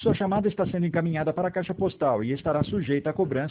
Sua chamada está sendo encaminhada para a caixa postal e estará sujeita a cobrança